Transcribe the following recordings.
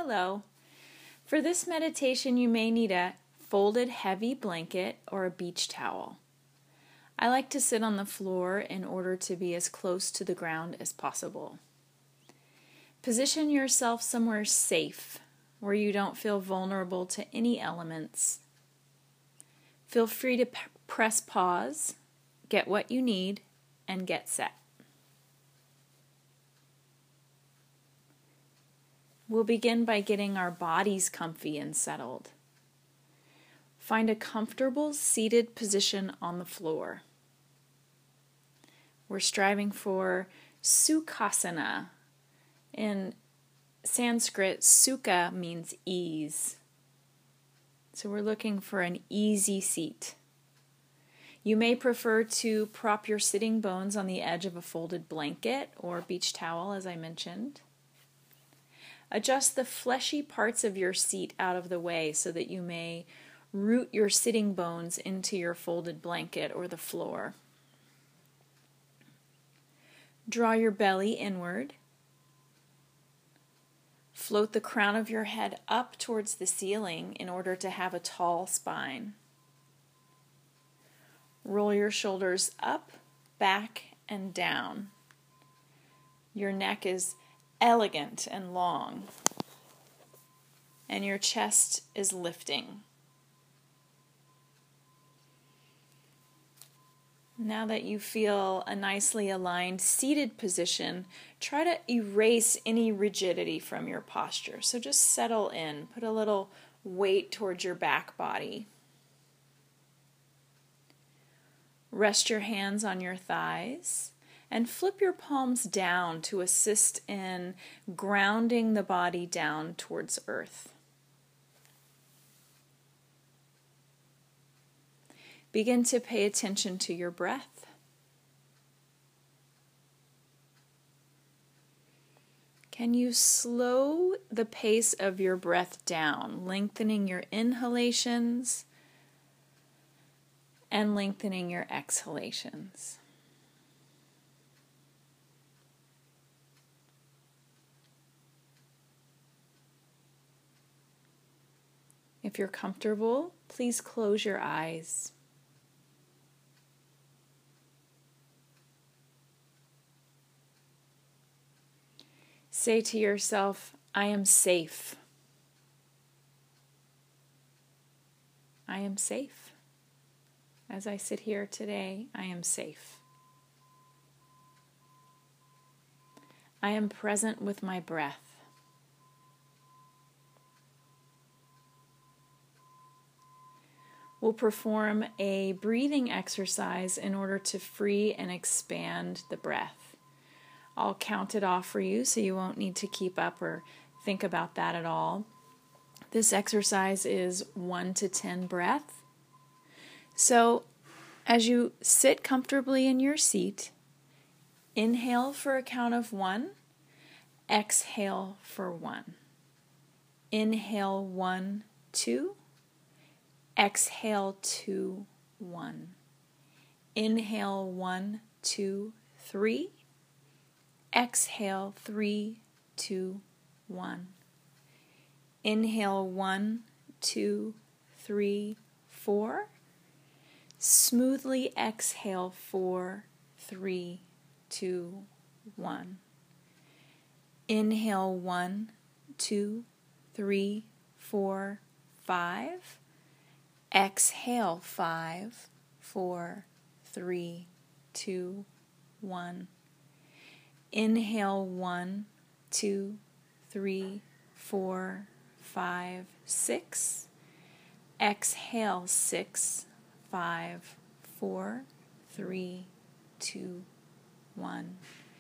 Hello. For this meditation, you may need a folded heavy blanket or a beach towel. I like to sit on the floor in order to be as close to the ground as possible. Position yourself somewhere safe where you don't feel vulnerable to any elements. Feel free to press pause, get what you need, and get set. We'll begin by getting our bodies comfy and settled. Find a comfortable seated position on the floor. We're striving for Sukhasana. In Sanskrit, Sukha means ease. So we're looking for an easy seat. You may prefer to prop your sitting bones on the edge of a folded blanket or beach towel, as I mentioned. Adjust the fleshy parts of your seat out of the way so that you may root your sitting bones into your folded blanket or the floor. Draw your belly inward. Float the crown of your head up towards the ceiling in order to have a tall spine. Roll your shoulders up, back, and down. Your neck is elegant and long, and your chest is lifting. Now that you feel a nicely aligned seated position, try to erase any rigidity from your posture. So just settle in, put a little weight towards your back body. Rest your hands on your thighs and flip your palms down to assist in grounding the body down towards earth. Begin to pay attention to your breath. Can you slow the pace of your breath down, lengthening your inhalations and lengthening your exhalations? If you're comfortable, please close your eyes. Say to yourself, I am safe. I am safe. As I sit here today, I am safe. I am present with my breath. We'll perform a breathing exercise in order to free and expand the breath. I'll count it off for you so you won't need to keep up or think about that at all. This exercise is 1 to 10 breath. So as you sit comfortably in your seat, inhale for a count of 1, exhale for 1. Inhale 1, 2, exhale 2, 1. Inhale 1, 2, 3. Exhale 3, 2, 1. Inhale 1, 2, 3, 4. Smoothly exhale 4, 3, 2, 1. Inhale 1, 2, 3, 4, 5. Exhale 5, 4, 3, 2, 1. Inhale 1, 2, 3, 4, 5, 6. Exhale 6, 5, 4, 3, 2, 1.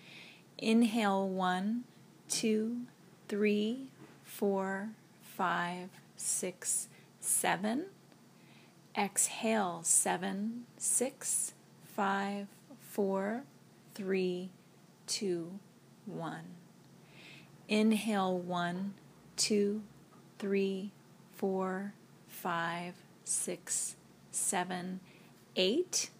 Inhale 1, 2, 3, 4, 5, 6, 7. Exhale 7, 6, 5, 4, 3, 2, 1. Inhale 1, 2, 3, 4, 5, 6, 7, 8.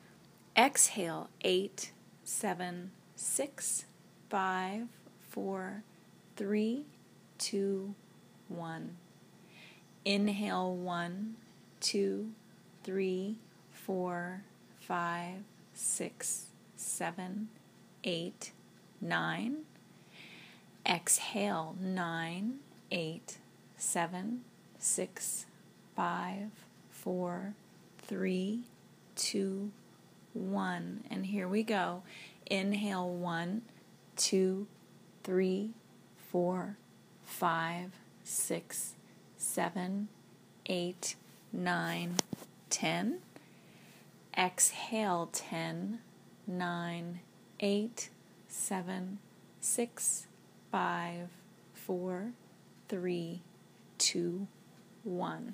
Exhale 8, 7, 6, 5, 4, 3, 2, 1. Inhale 1, 2, 3, 4, 5, 6, 7, 8, 9. Exhale 9, 8, 7, 6, 5, 4, 3, 2, 1. And here we go. Inhale 1, 2, 3, 4, 5, 6, 7, 8, 9, 10. Exhale 10, 9, 8, 7, 6, 5, 4, 3, 2, 1.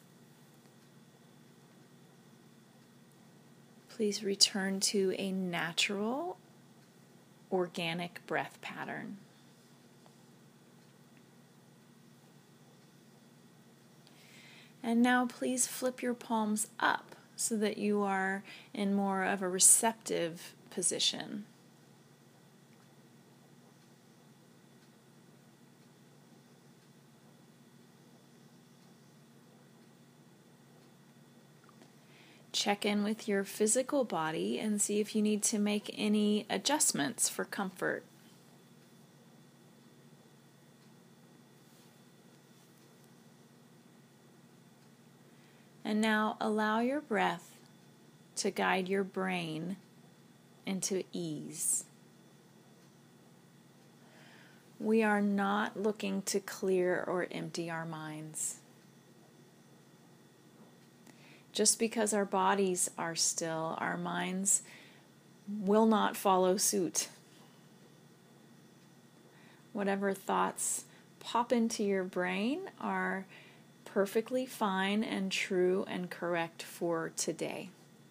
Please return to a natural, organic breath pattern. And now please flip your palms up so that you are in more of a receptive position. Check in with your physical body and see if you need to make any adjustments for comfort. And now allow your breath to guide your brain into ease. We are not looking to clear or empty our minds. Just because our bodies are still, our minds will not follow suit. Whatever thoughts pop into your brain are perfectly fine and true and correct for today.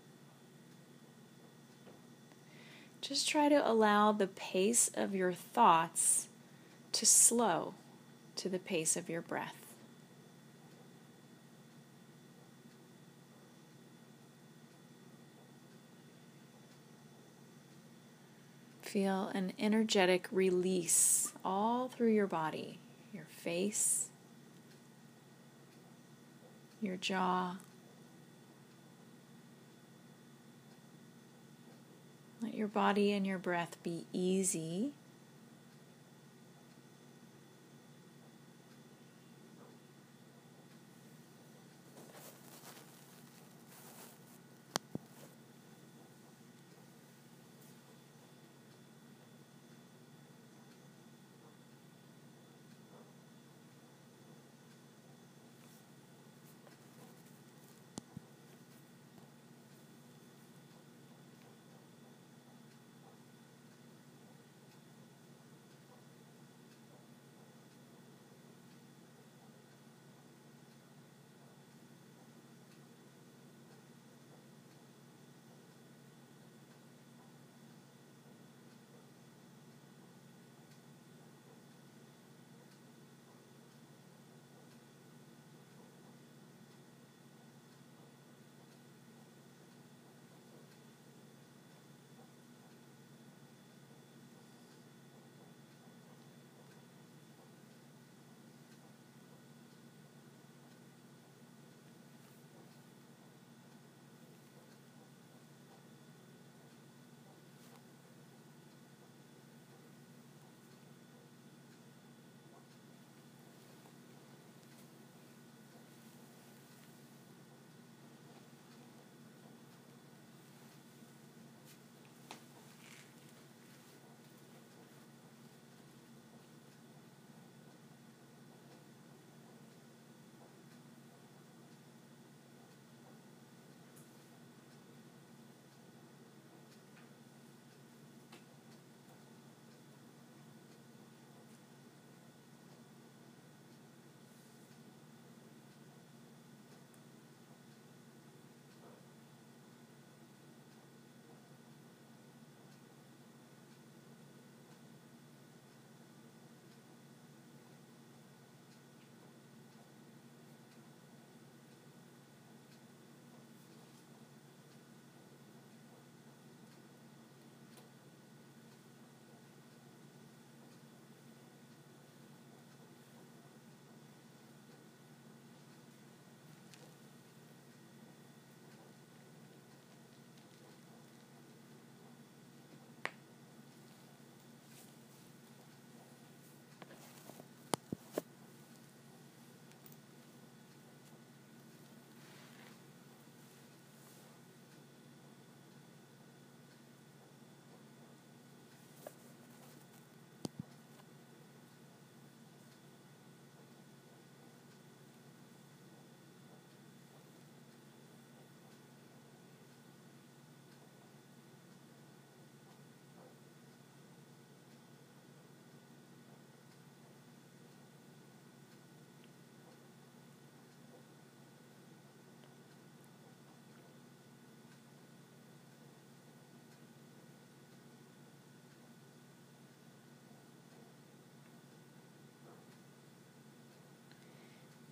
Just try to allow the pace of your thoughts to slow to the pace of your breath. Feel an energetic release all through your body, your face, your jaw. Let your body and your breath be easy.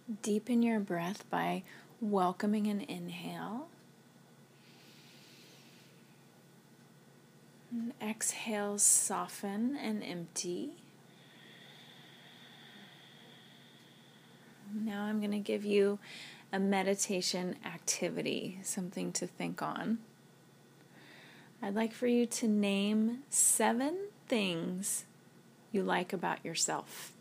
Deepen your breath by welcoming an inhale. And exhale, soften and empty. Now I'm going to give you a meditation activity, something to think on. I'd like for you to name 7 things you like about yourself.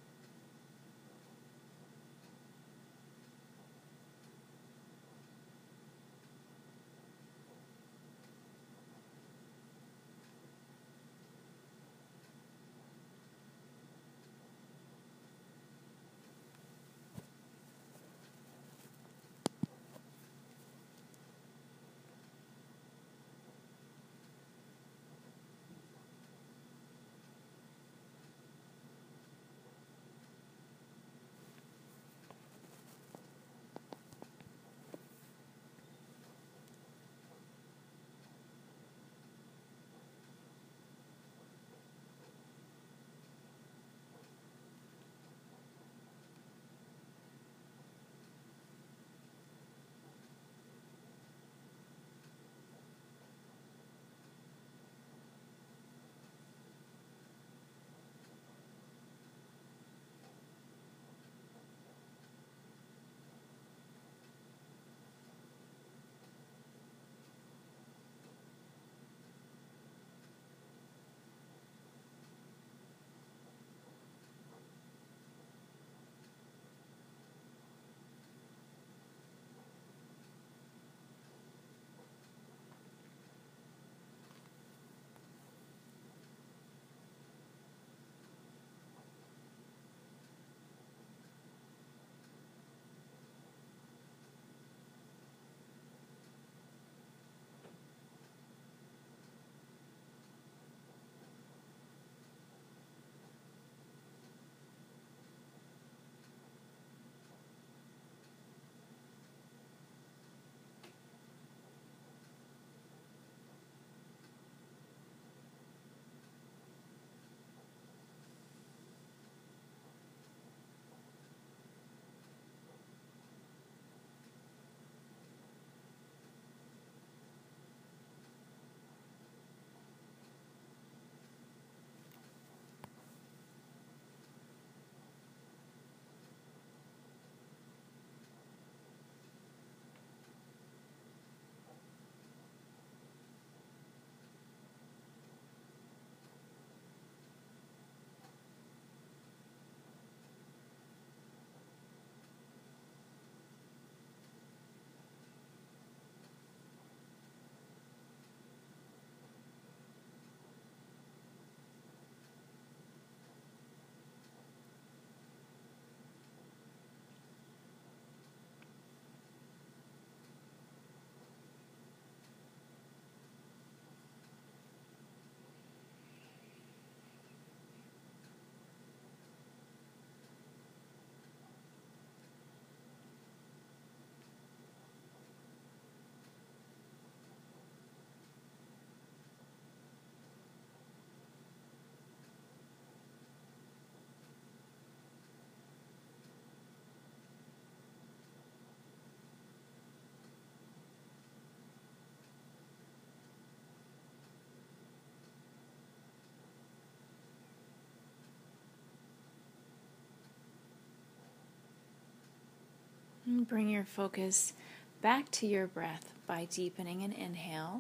And bring your focus back to your breath by deepening an inhale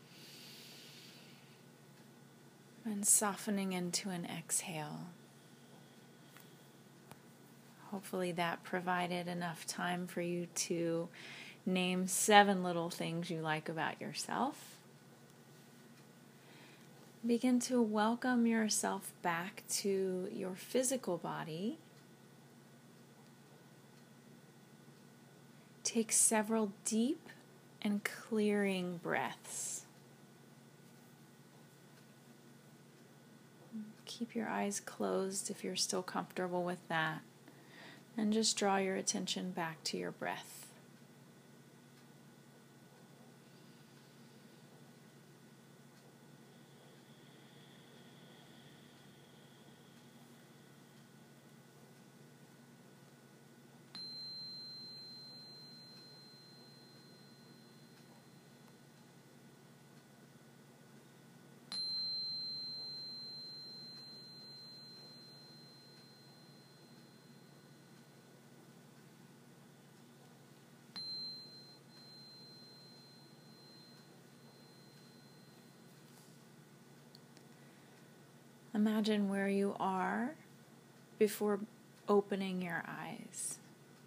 and softening into an exhale. Hopefully that provided enough time for you to name 7 little things you like about yourself. Begin to welcome yourself back to your physical body. Take several deep and clearing breaths. Keep your eyes closed if you're still comfortable with that. And just draw your attention back to your breath. Imagine where you are before opening your eyes.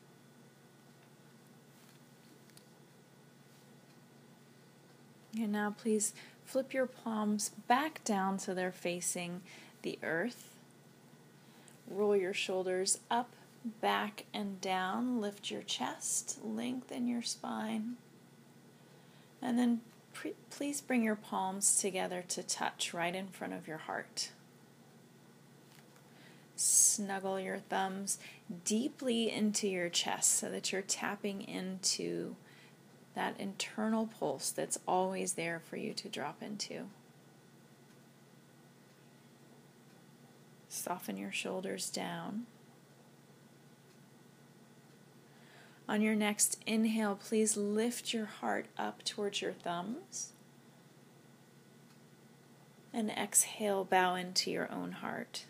And now please flip your palms back down so they're facing the earth. Roll your shoulders up, back, and down. Lift your chest, lengthen your spine. And then please bring your palms together to touch right in front of your heart. Snuggle your thumbs deeply into your chest so that you're tapping into that internal pulse that's always there for you to drop into. Soften your shoulders down. On your next inhale, please lift your heart up towards your thumbs. And exhale, bow into your own heart.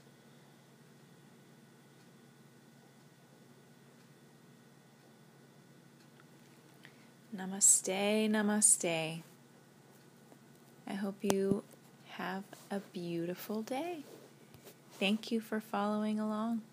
Namaste, namaste. I hope you have a beautiful day. Thank you for following along.